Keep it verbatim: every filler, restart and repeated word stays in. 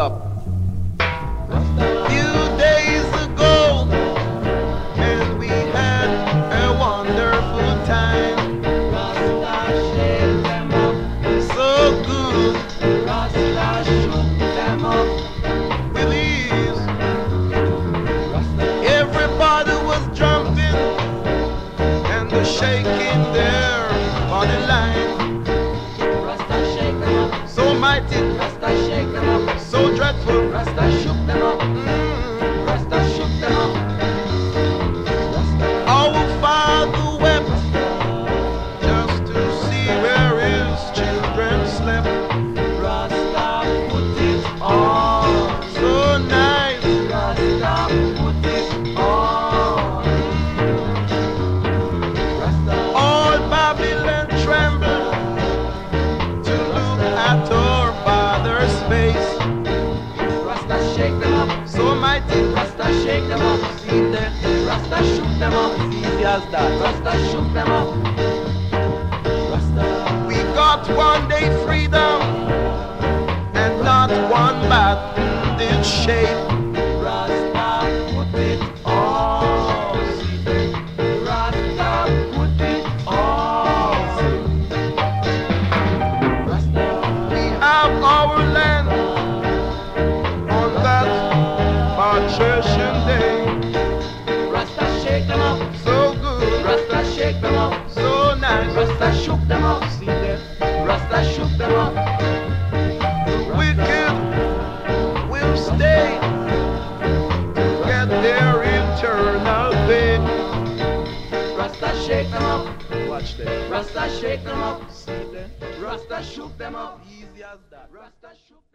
up. Few days ago, and we had a wonderful time. Rasta shake them up, So good Rasta shook them up. with ease. Rasta, Everybody was jumping and was shaking their body line. Rasta shake them up, So mighty, Rasta shake them up. so dreadful. Rasta shook them up, Mm. Rasta shook them up. Rasta, Our father wept just to see where his children slept. Rasta put it on. So nice. Rasta put it on. Rasta, All Babylon trembled to look at our father's face. Rasta shake them up, So mighty, Rasta shake them up. See them, Rasta shook them up. as easy as that. Rasta shook them up. Rasta, We got one day freedom, and not one bat did shake. Rasta put it on. Rasta put it on. Rasta, We have our land on that patrician day. Rasta shake them up. So good, Rasta shake them up. so nice. Rasta shook them up. See them. Rasta shook them up. The wicked will stay to get their eternal pay. Rasta shake them up. Watch this. Rasta shake them up. See them. Rasta shook them up. Easy as that. Rasta shook